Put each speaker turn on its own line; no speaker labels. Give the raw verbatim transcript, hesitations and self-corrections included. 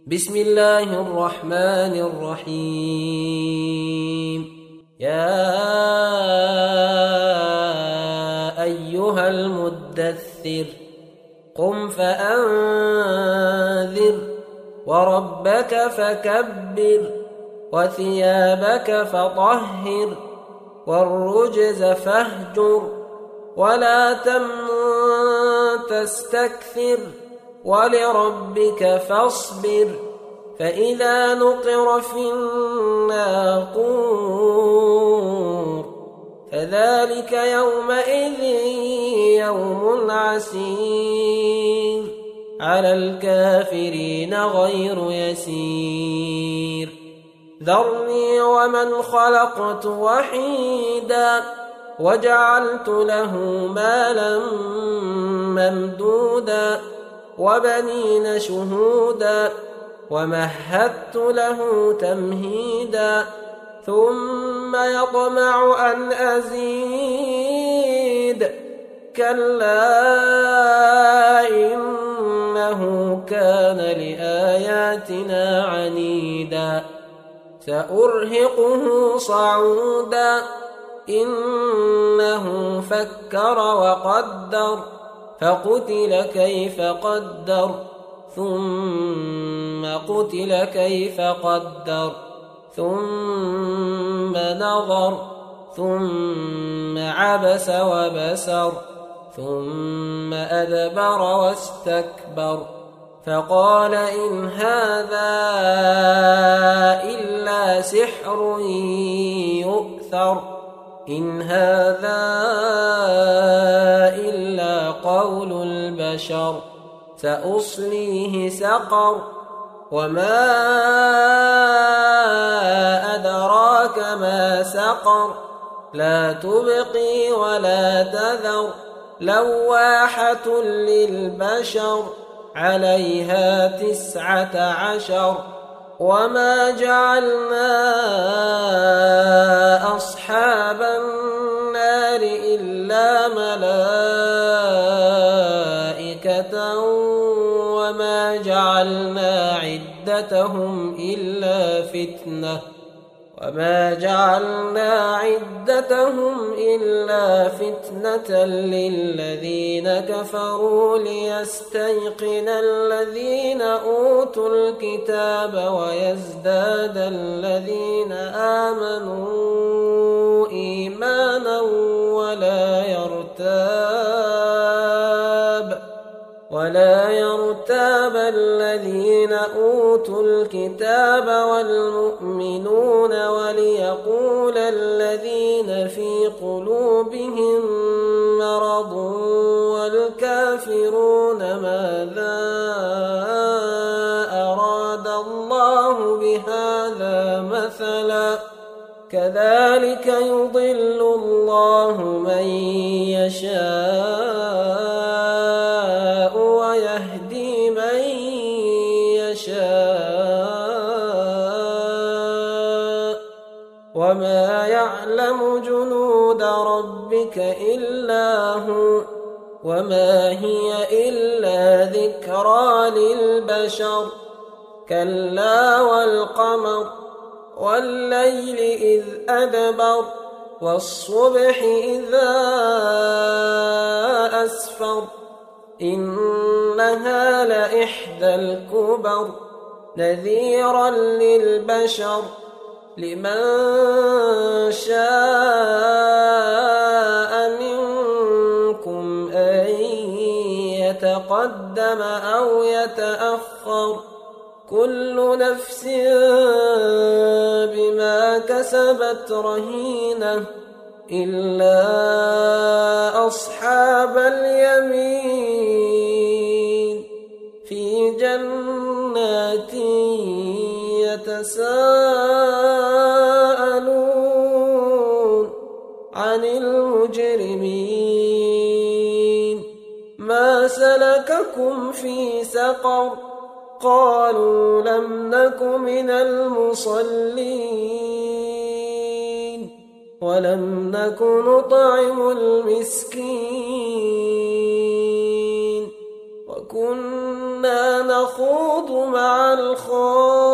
بسم الله الرحمن الرحيم. يا أيها المدثر قم فأنذر وربك فكبر وثيابك فطهر والرجز فاهجر ولا تمنن تستكثر ولربك فاصبر فإذا نقر في الناقور فذلك يومئذ يوم عسير على الكافرين غير يسير. ذرني ومن خلقت وحيدا وجعلت له مالا ممدودا وبنين شهودا ومهدت له تمهيدا ثم يطمع أن أزيد كلا إنه كان لآياتنا عنيدا سأرهقه صعودا إنه فكر وقدر فقتل كيف قدر ثم قتل كيف قدر ثم نظر ثم عبس وبسر ثم أدبر واستكبر فقال إن هذا إلا سحر يؤثر إن هذا إلا قول البشر سأصليه سقر وما أدراك ما سقر لا تبقي ولا تذر لواحة للبشر عليها تسعة عشر وما جعلنا أصحاب النار إلا ملائكة وما جعلنا عدتهم إلا فتنة وما جعلنا عدتهم إلا فتنة للذين كفروا ليستيقن الذين أوتوا الكتاب ويزداد الذين آمنوا إيمانا ولا يرتاب ولا يرتاب الذين أوتوا الكتاب والمؤمنون وليقول الذين في قلوبهم مرض والكافرون ماذا أراد الله بهذا مثلا كذلك يضل الله من يشاء ويهدي من يشاء وما يعلم جنود ربك إلا هو وما هي إلا ذكرى للبشر كلا والقمر والليل إذ أدبر والصبح إذا أسفر إنها لإحدى الكبر نذيرا للبشر لمن شاء منكم أن يتقدم أو يتأخر كل نفس بما كسبت رهينة إلا أصحاب اليمين في جنات يتساءلون عن المجرمين ما سلككم في سقر قالوا لم نك من المصلين ولم نك نطعم المسكين وكنا كنا نخوض مع الخائضين